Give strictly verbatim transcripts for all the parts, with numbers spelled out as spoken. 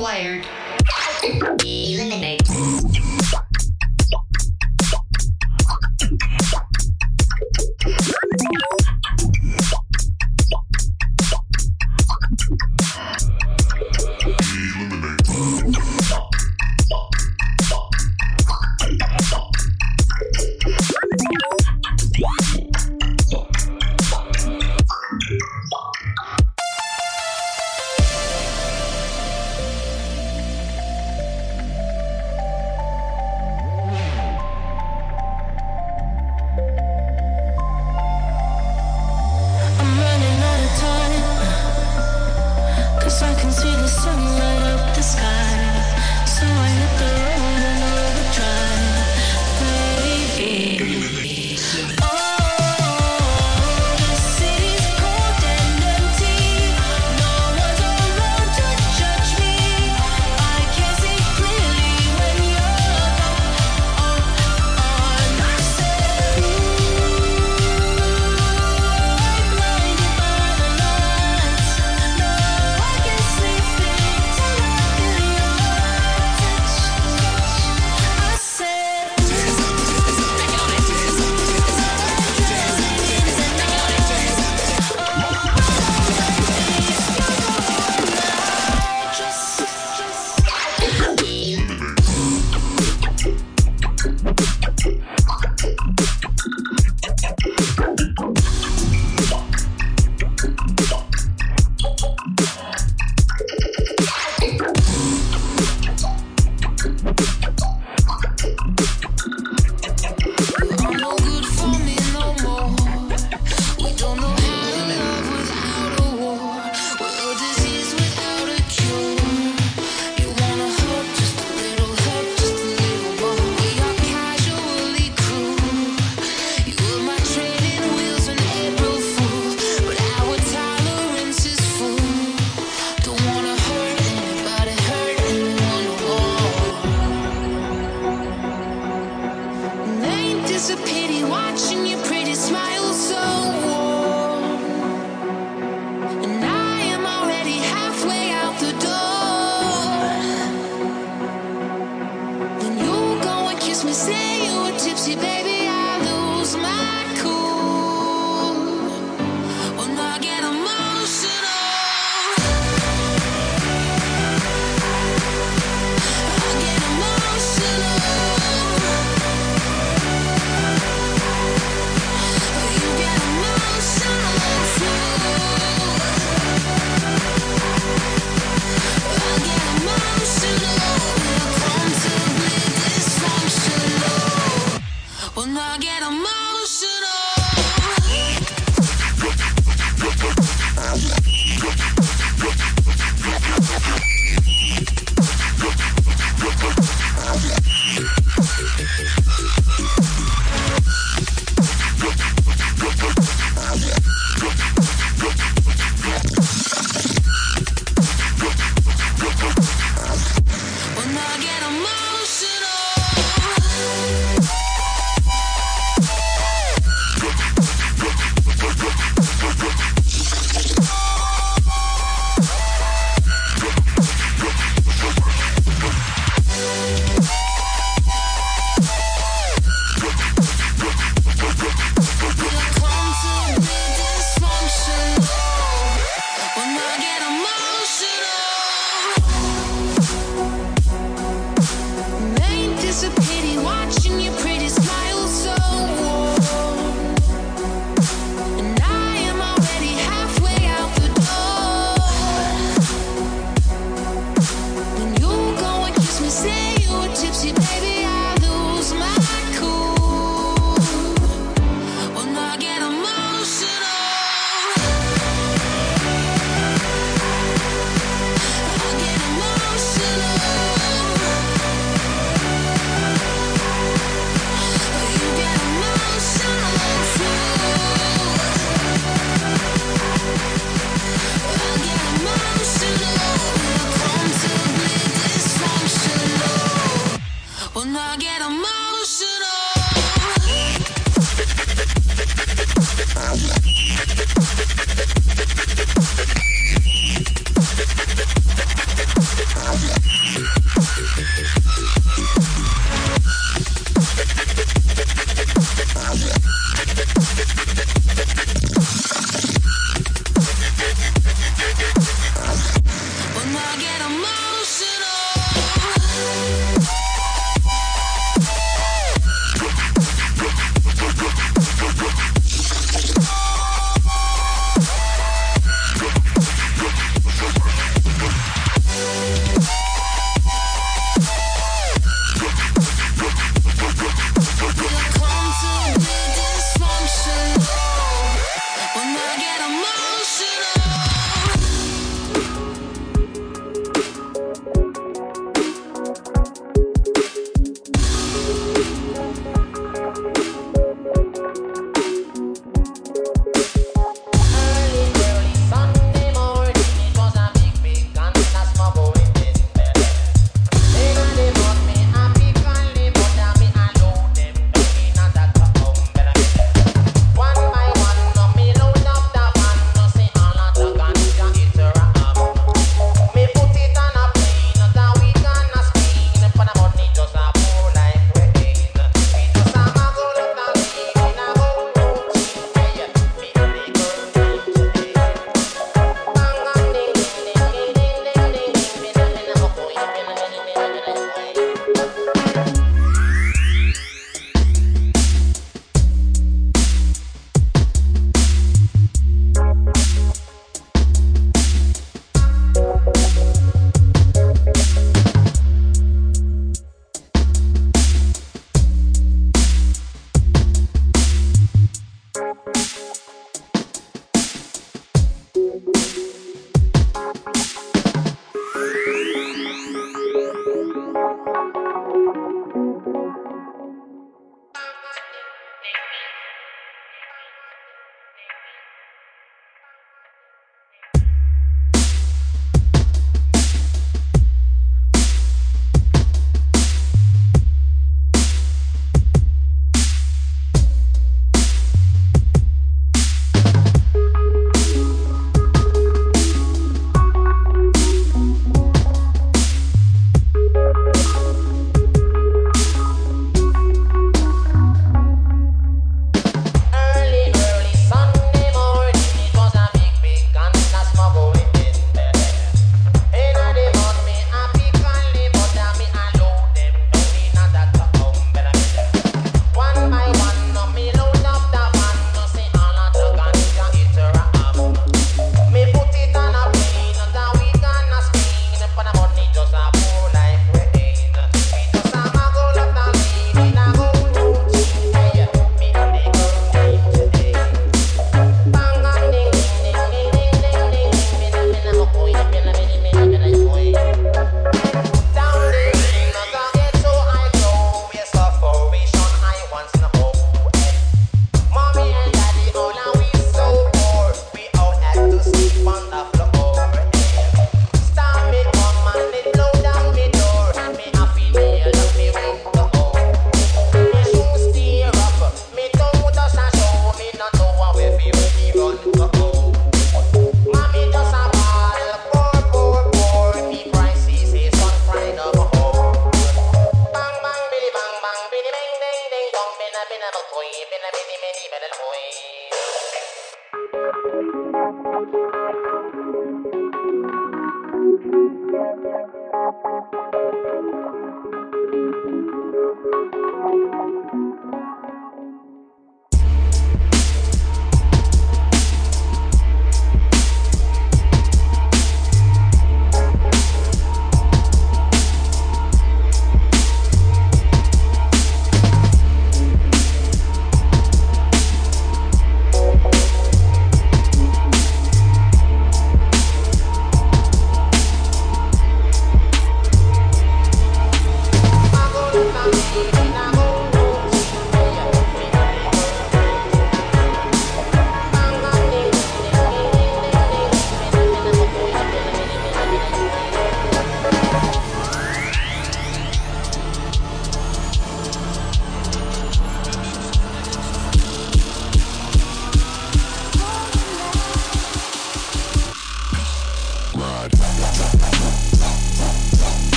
acquired. Eliminate. Tell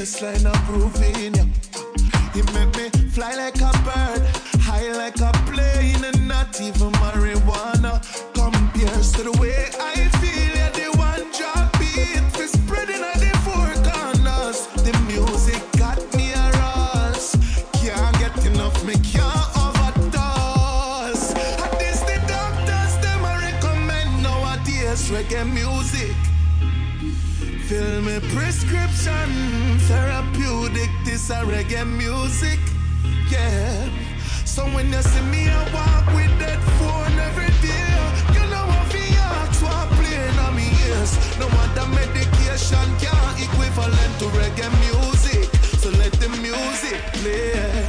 baseline of grooving, yeah. It make me fly like a bird, high like a plane, and not even marijuana compares to the way I feel. Yeah, the one drop beat for spreading at the four corners. The music got me a rush. Can't get enough, me can't overdose. And this the doctors, them I recommend nowadays reggae music. Fill me prescription, therapeutic, this a reggae music, yeah. So when you see me, I walk with that phone every day. You know what we ask, what playing on me ears. No other medication can equivalent to reggae music. So let the music play.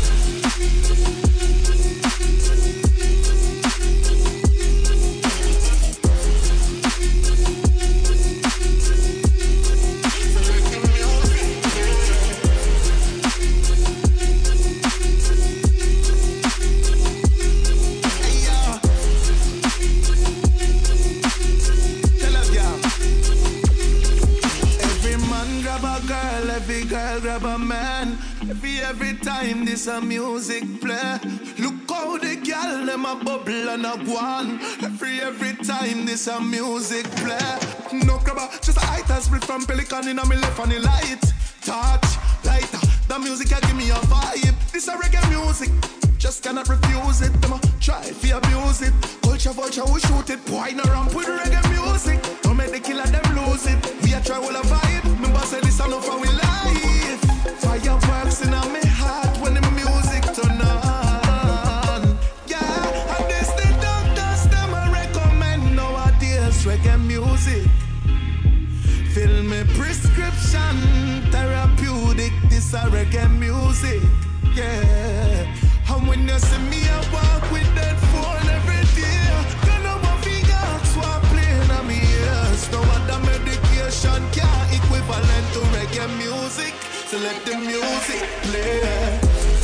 Every girl grab a man. Every every time this a music play. Look how the girl them a bubble and a go on. Every every time this a music play. No grabber, just a height and split from Pelican in a me left on the light. Touch, lighter, the music a give me a vibe. This a reggae music, just cannot refuse it. Them a try if you abuse it. Culture vulture we shoot it. Boy no ramp with reggae music. Don't make the killer them lose it. We a try all a vibe. Remember say this a no for we life. Fireworks in a me heart when the music turn on. Yeah, and this the doctors them a recommend nowadays reggae music. Fill me prescription, therapeutic, this a reggae music, yeah. And when you see me, I walk with that phone every day. You know what we got, so I playing on me ears. No other medication can equivalent to reggae music. So let the music play.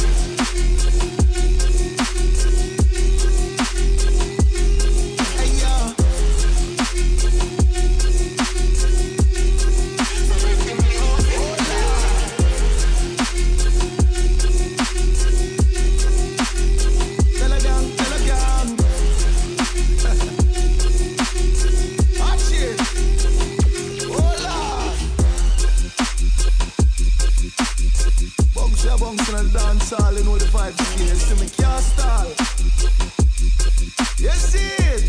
All in all the vibes again, see me can't stall. You see it?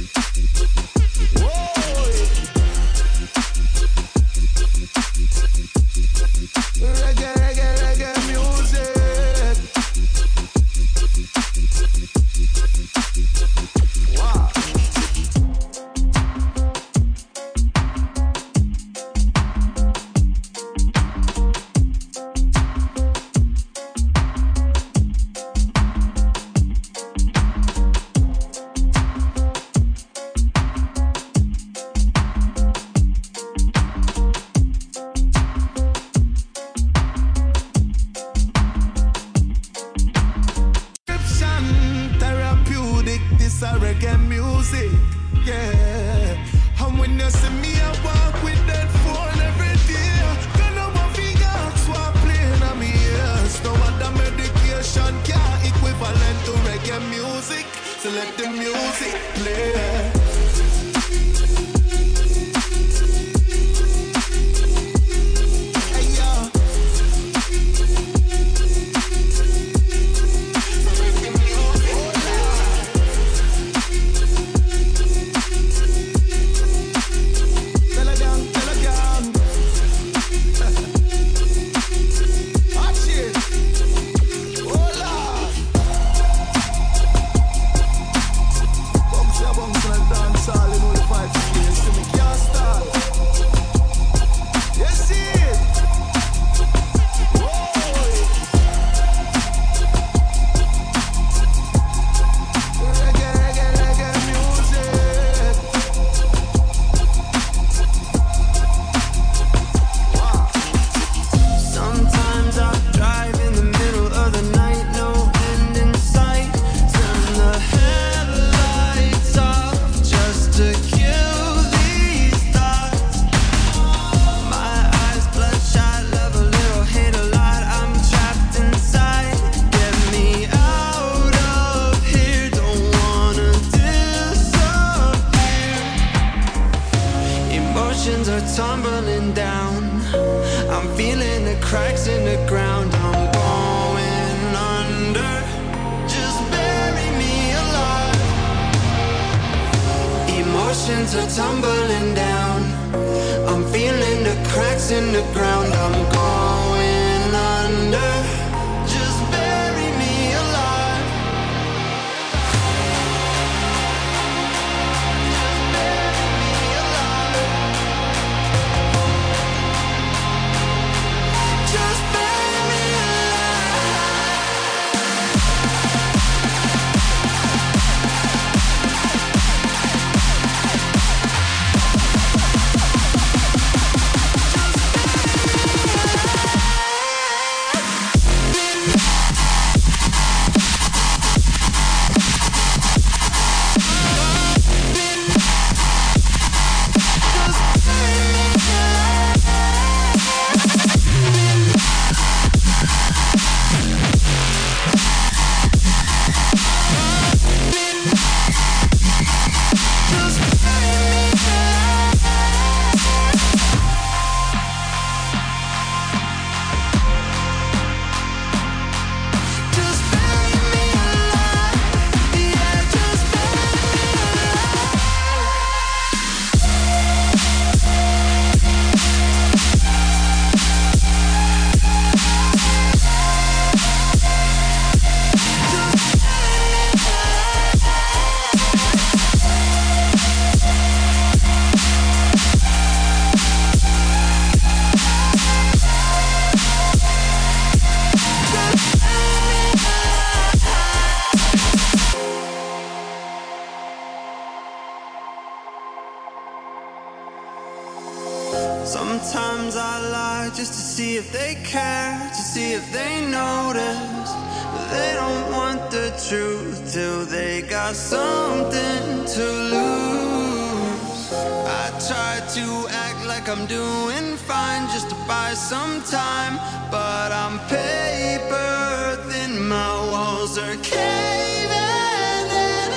Whoa! Reggae, reggae, reggae music. Wow. Reggae music, yeah. And when you see me, I walk with that phone every day. You know what we got, so I playing on me ears. No other medication can equivalent to reggae music. So let the music play. cracks in the ground. I'm going under. Just bury me alive. Emotions are tumbling down. I'm feeling the cracks in the ground. I'm going under. Just bury me alive. Just bury me alive. Just bury me Sometimes I lie just to see if they care, to see if they notice. But they don't want the truth till they got something to lose. I try to act like I'm doing fine just to buy some time, but I'm paper thin, my walls are caving in.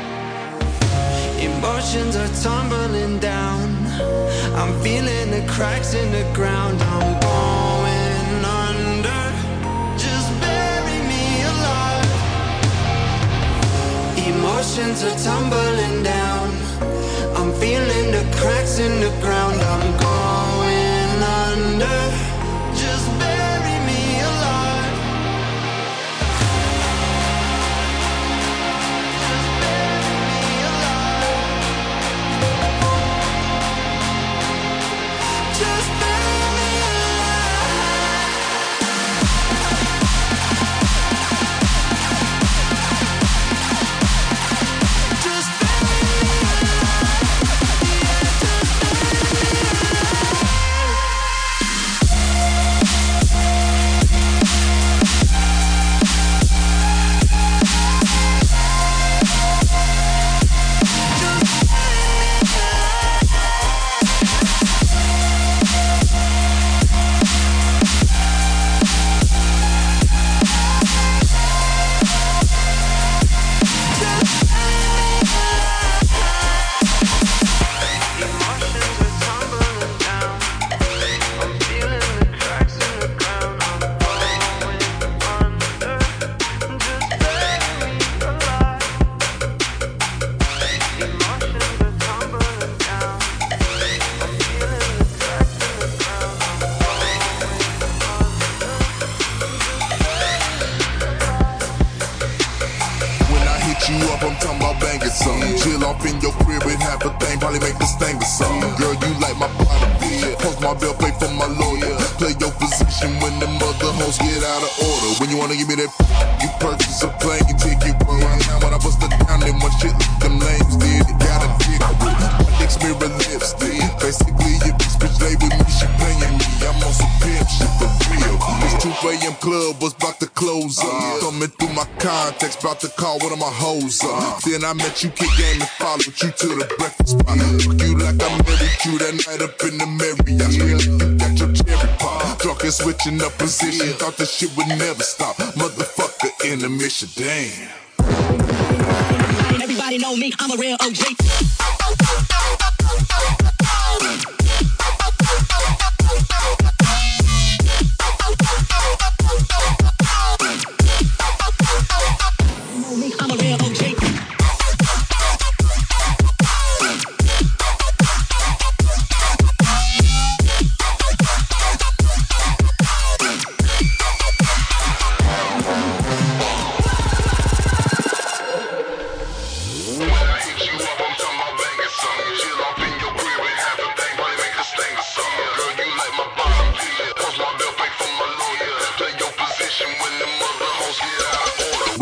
Emotions are tumbling down. I'm feeling the cracks in the ground. I'm going under. Just bury me alive. Emotions are tumbling down. I'm feeling the cracks in the ground. I'm going under. Just bury me alive. Just bury me alive. Just bury me alive. Just bury me alive. Yeah, just you up, I'm talking about banging something. Chill off in your crib and half a thing, probably make this thing or something. Girl, you like my bottom bitch. Post my bill, play for my lawyer. Play your position when the mother hoes get out of order. When you wanna give me that, you purchase a plane ticket. Right now when I bust it down, then one shit them lames did. Got a dick with my dick's mirror lipstick. Basically, if this bitch lay with me, she playing me. I'm on some pimp shit for real. This two a.m. club was about to close up. Coming through my contacts, about to call one of my hoes up. Then I met you, kick game and followed you to the breakfast spot. Fuck you like I married you that night up in the Marriott. Scream like you got your cherry pop. Drunk and switching up position, thought this shit would never stop. Motherfucker in the mission, damn. Everybody know me, I'm a real O G.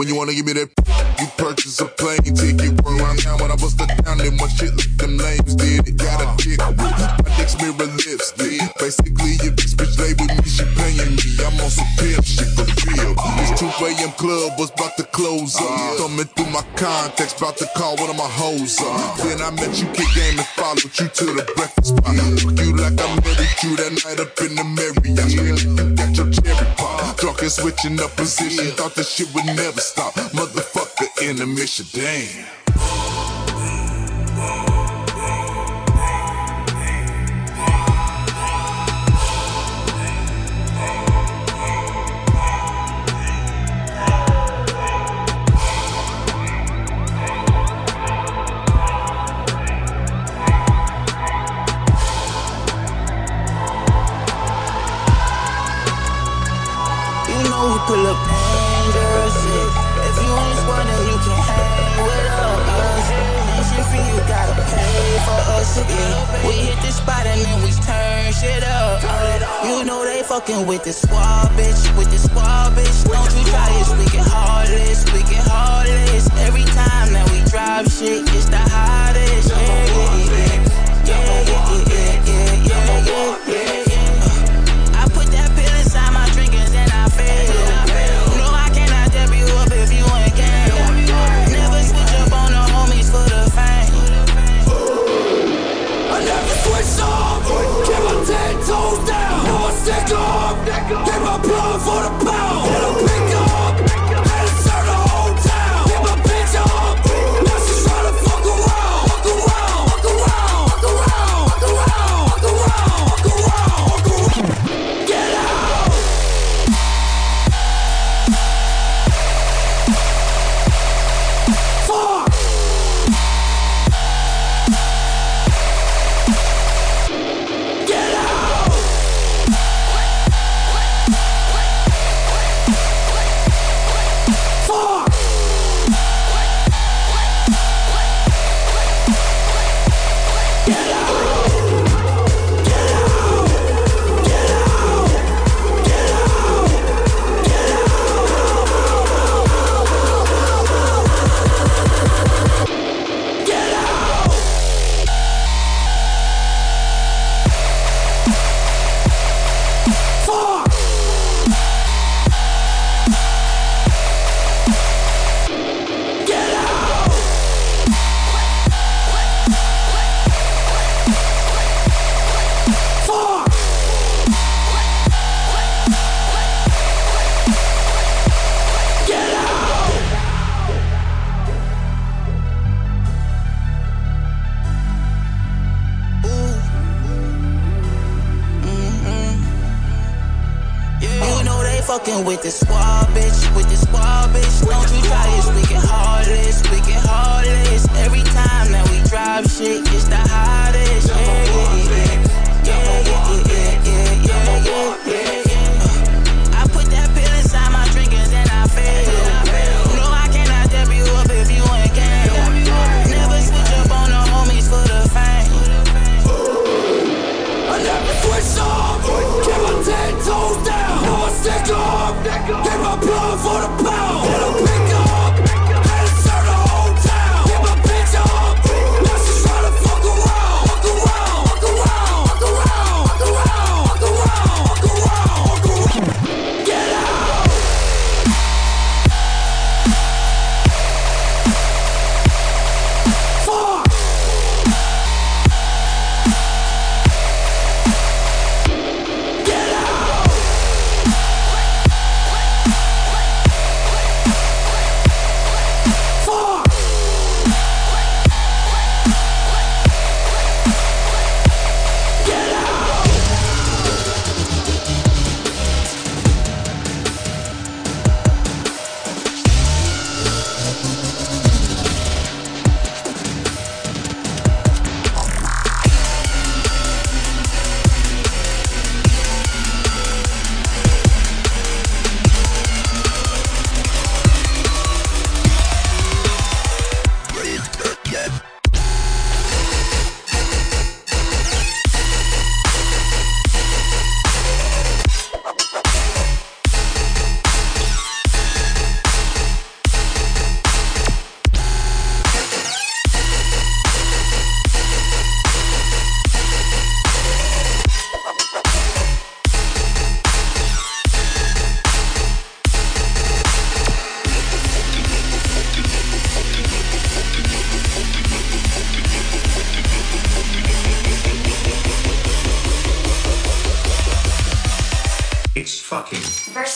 When you wanna give me that, you purchase a plane ticket. Run around town when I bust it down, then one shit like them lames did. It got a dick with my dick's mirror lipstick. Basically, if this bitch lay with me, she paying me. I'm on some pimp shit for real. This two a.m. club was about to close up. Thumbing through my contacts, about to call one of my hoes up. Then I met you, kick game, and followed you to the breakfast spot. Took you like I married you that night up in the Marriott. You got your cherry pop. Drunk and switching up position. Thought this shit would never stop. Motherfucker in the mission, damn. Pull up dangerous shit. If you ain't squad, then you can hang with us. And shit for you gotta pay for us. Yeah. We hit the spot and then we turn shit up. You know they fucking with the squad, bitch. With the squad, bitch. Don't you try it, we get heartless, we get heartless. Every time that we drop shit, it's the hottest. Yeah, yeah, yeah. Yeah, yeah, yeah, yeah, yeah, yeah, yeah, yeah. I put that pill inside my drink and then I fail. Toes down, now I stick up. Get my blood for the pound. Let her pick up, let her serve the whole town. Get my bitch up, now she's trying to fuck around. Fuck around, fuck around, fuck around, fuck around, fuck around, fuck around, fuck around. Get out. Fuck. Get out. Fucking with the squad, bitch, with the squad, bitch. Don't you try it, we get heartless, we get heartless. Every time that we drop shit, it's the hottest. Yeah, yeah, yeah, yeah, yeah, yeah, yeah, yeah, yeah, yeah, yeah. I put that pill inside my drink and then I fail. No, I cannot dab you up if you ain't game. Never switch up on the homies for the fame. I never switch off. Get my ten toes down. Now I stick up. Get my blood for the pound. Let her pick up. Let her serve the whole town. Get my bitch up. Now she's trying to fuck around. Fuck around. Fuck around. Fuck around. Fuck around. Fuck around. Fuck around. rocking. Versa.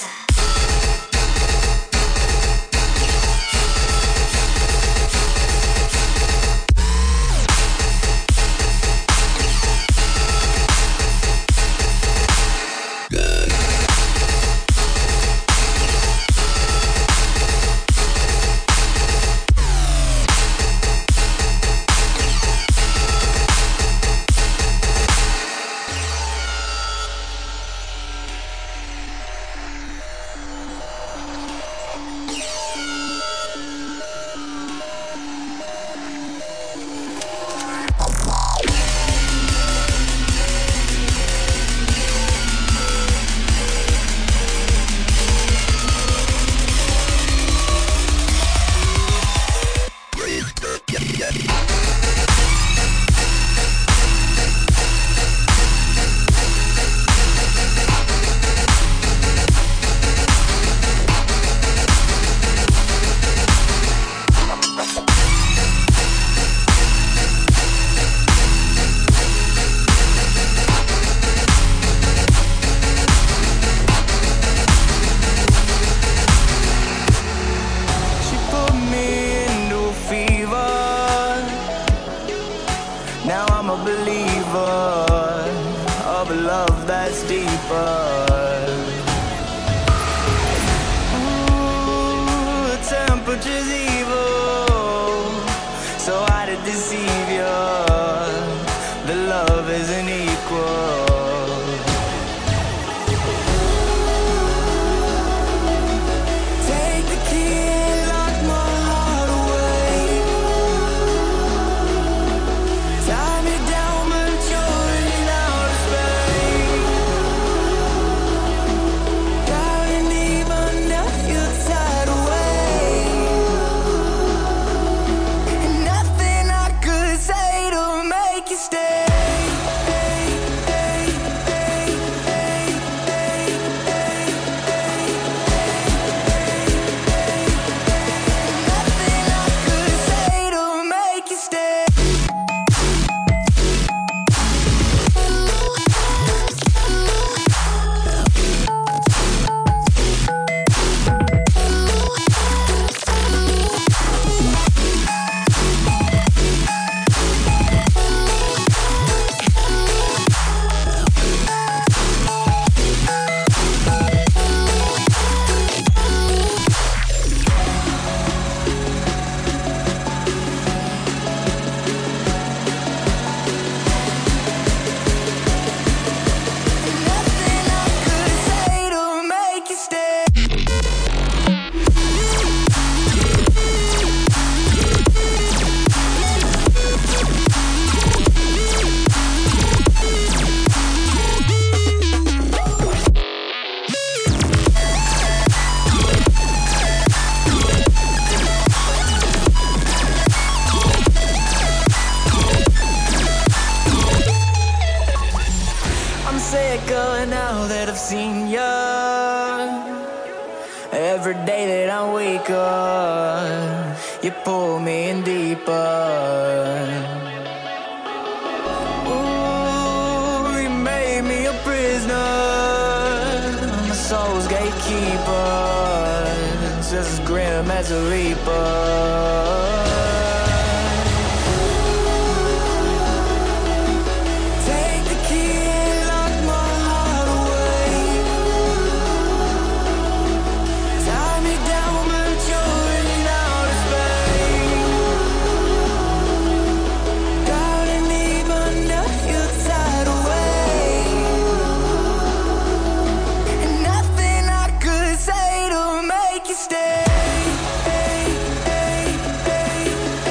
Say to make you stay, hey, hey, hey.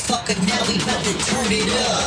motherfucker, now we about to turn it up.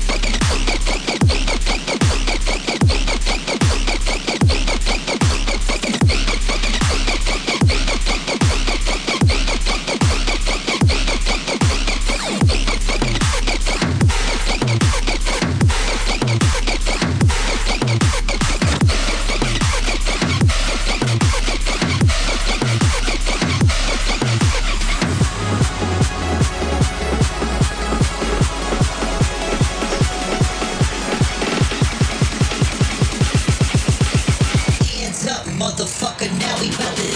Motherfucker, now we about to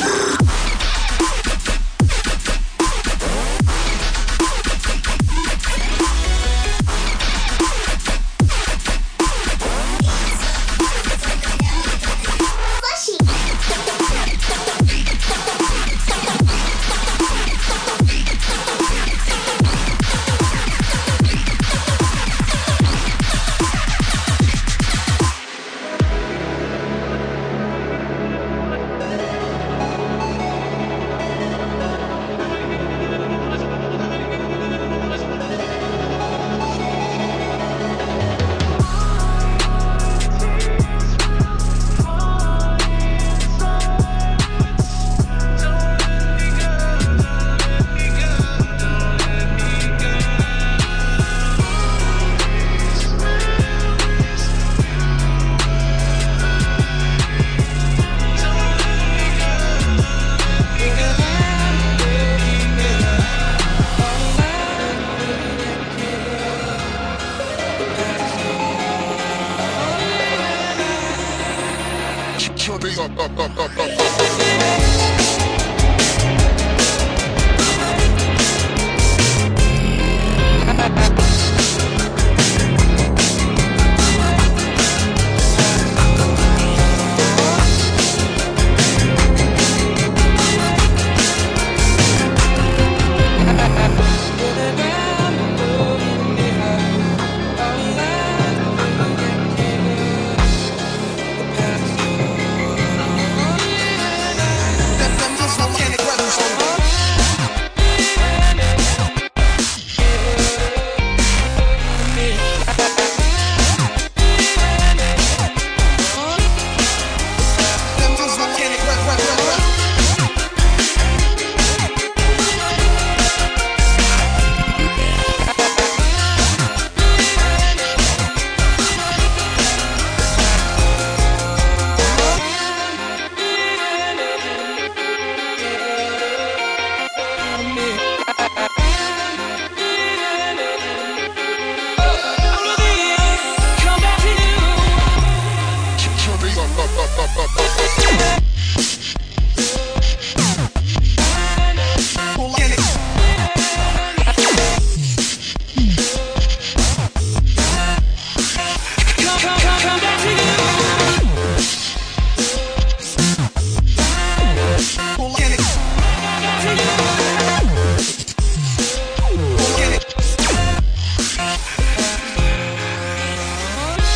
up, up, up, up, up.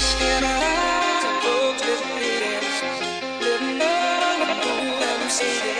See